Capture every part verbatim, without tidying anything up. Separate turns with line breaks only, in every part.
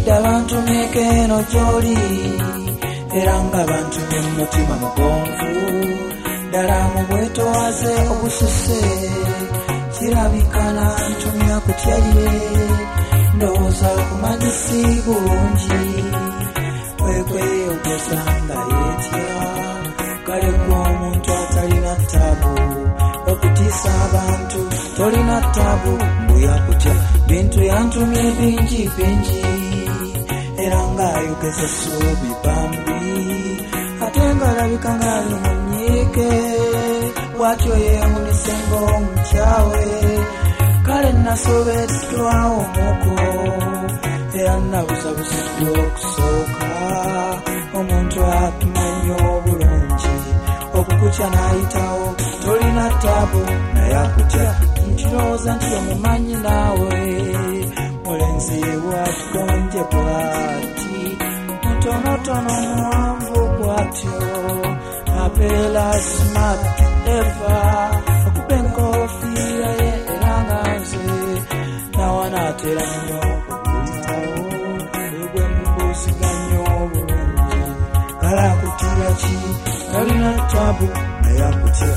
Mpulidde abantu meekeno gy'oli era ng'abantu n'omutima mugonvu ddala mu bwetoowaze obususe kirabikana ntumya kutyalire ndowooza kumanyisi bulungi wekweyogeza nga yeetya kale gwe omuntu atalina ttaabu okutiisa abantu tolina ttaabu mbuyakutya bintu yantumye bingi bingi era ng'ayogeza essuubi bambi ate ng'alabika ng'ali mu nnyiike bw'atyo yeewunise ng'omukyawe kale nasobeddwa omuko era nabuzabuziddwa okusooka omuntu atumanyi obulungi okukutya n'ayitawo tolina ttaabu naye akutya nkirowooza nti omumanyi naawe mulenzi bwatugonje bwati mutonotono muwanvu bwatyo abeera smart eva okuba enkofiira ye era nga nze nawanaatera nnyo okugulirawo egwe mubuziganya obulungi kale akutira ki talina ttaabu naye akutya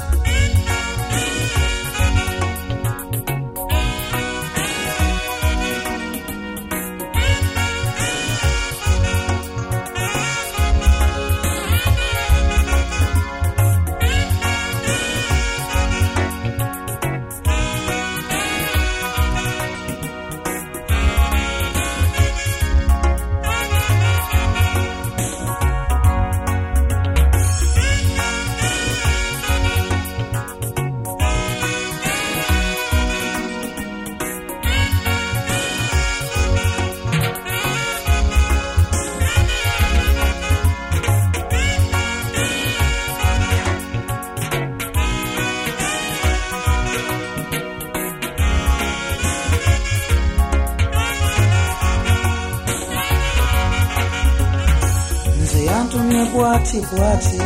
yantumye bwati bwati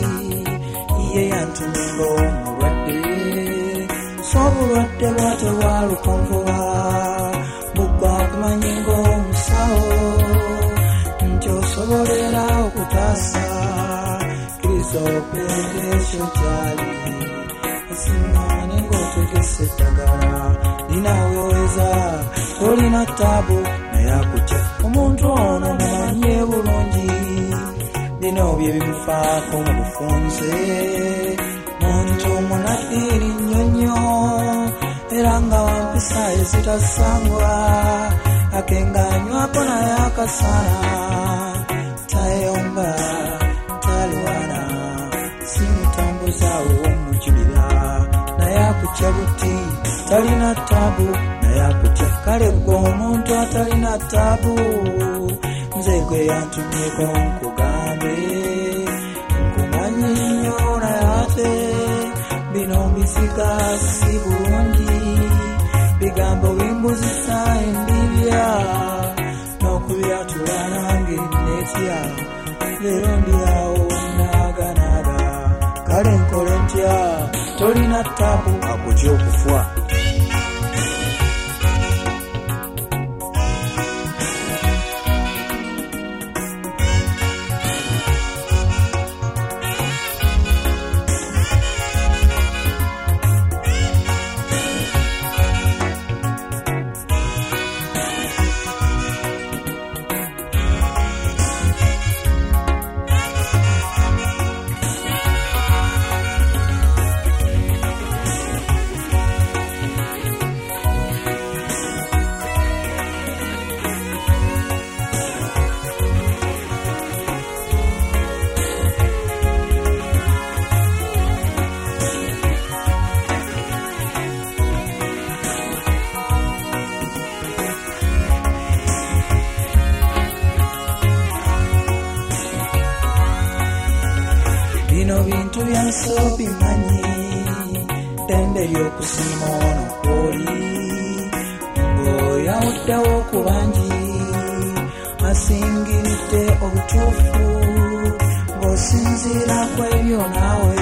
ye yantumye ng'omulwadde so obulwadde bwate bwa lukonvuba bugwa kumanyi ng'omusawo nti osobolera okutaasa kiriza okwenda ekyo kyali asiŋŋaane ng'otegese eddagala linaweeweza tolina ttaabu naye akutya omuntu ono mumanye bulungi bino bye bimufaako mu bufunze muntu munaddiiri nnyonnyo era nga wampisa ezitasangwa akengaanywako naye akasana tayomba talwana simutambuza w'omujulira naye akutya buti talina ttaabu naye akutya kale gwe omuntu atalina ttaabu nze gwe yantumyeko nkugambe nkumanyi nnyo naye ate bino mbiziga si bulungi bigambo bimbuzisa endibya n'okubyatula nange netya leero ndyawo naaganaaga kale nkole ntya tolina ttaabu akutya okufwa bino bintu byanso bimanyi ddembe ly'okusiima wano kwoli ng'oyawuddewo ku bangi asingiridde obutuufu ng'osinziira ku ebyo naawe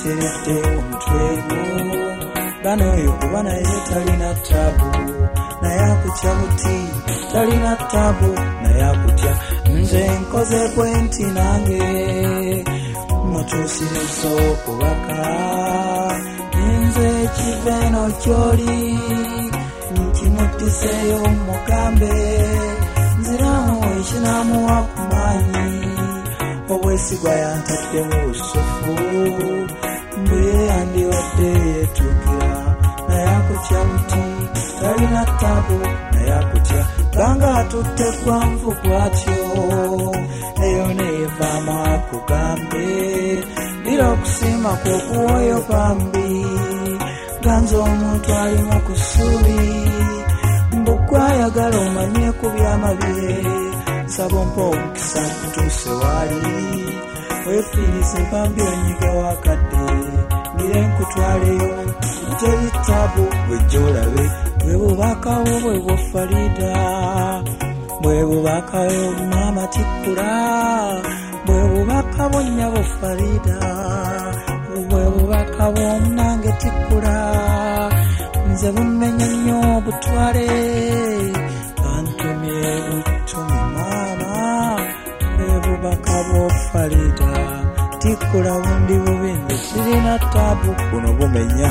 ebiseketeredde omutwe gwo bano oyo kuba naye talina ttaabu naye naye akutya buti, talina ttabu naye akutya. Nze nkoze bwenti nange mutuusiriza okubaka, nze kive eno ky'oli nkimuttiseeyo mugambe, nziramu ekinamuwa ku maanyi, obwesigwa yantadde mu busufu, mbe yandibadde yeetuukira naye akutya buti, talina ttabu naye akutya. Ganga atutte gwanvu bw'atyo, eyo neevaamu akugambe, ddira okusiima kw'okuwoyo bambi, ganza omuntu ali mu kusuubi, mbugwayagala omanye ku byama bye, nsaba ompa omukisa nkutuuse waali, weefiirize bambi onyiga wakadde, ndire nkutwaleyo teri ttabu bwejja olabe, bwe bubakawo bwe bw'Farida, bwe bubakayo maama Tikkula, bwe bubaka bonnyabo Farida, bwe bubaka bw'omunange Tikkula, nze bummenya nnyo obutwale, bantumye butumi maama, bwe bubaka bw'Farida, Tikkula bundi bubi, nze sirina ttabu, buno bumenya.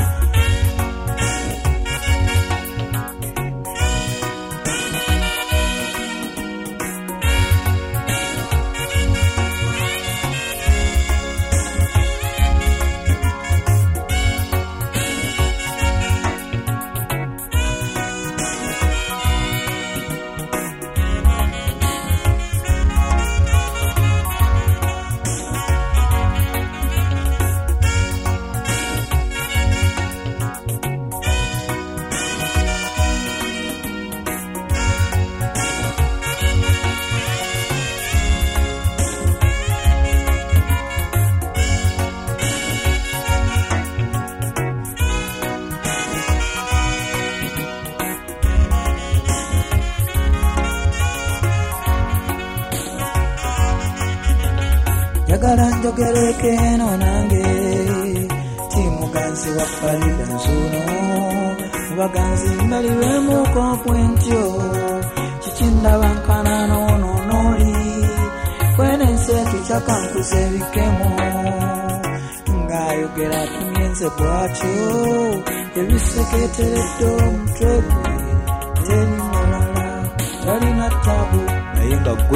Njagala njogereko eno nange, ti muganzi wa Farida nzuno, mubaganzi mbaliwemu kompwentyo, kikindaba nkana noono nooli, kwene nseetu kyakankuza ebikemo, ng'ayogera tumyenze bwatyo, ebiseketeredde omutwe gwe, teri mulala, talina ttabu naye nga ggwe.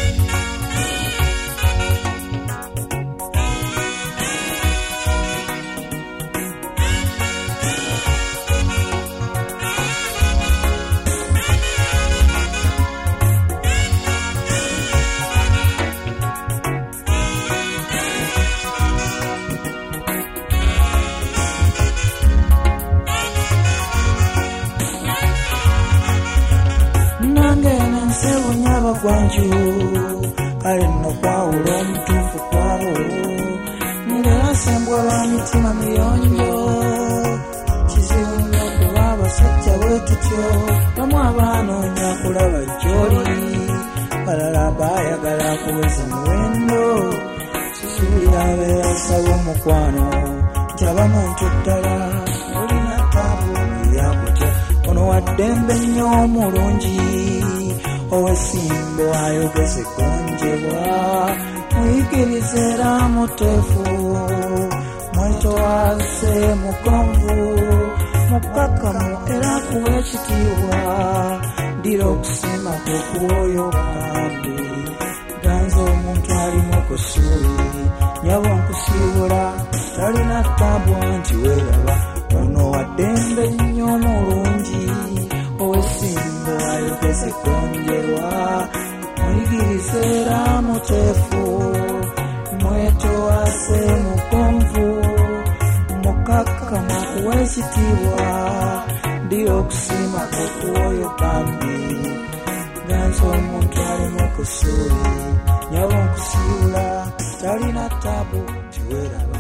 Gwanju kale nno kwawula omutuufu kwabo, ngera sembwa lwa mitima miyonjo, kizibu nnyo kuba abasajja bwe tutyo, bamu abaanoonya kulaba gy'oli, balala baayagala kuweza muwendo, kisuubira abeera asaba omukwano, njabamu ntu ddala, olina ttabu yakutya, ono waddembe nnyo omulungi, ow'essimbo ayogeze gonjebwa, muyigirize era muteefu, mwetowaze mugonvu, mukkakkamu era kuwa ekitiibwa, ddira okusiima kw'okuwoyo bambi, ganza omuntu alimu kusuubi, nyabo nkusiibula, talina ttabu anti weeraba, ono waddembe nnyo omulungi, ow'essimbo ayogeze gonjerwa, muyigirize era muteefu, mwetowaze mugonvu, mukkakkamu kuwa ekitiibwa, ddira okusiima kw'okuwoyo bambi, ganza omuntu alimu kusuubi, nyabo nkusiibula, talina ttabu tiweeraba.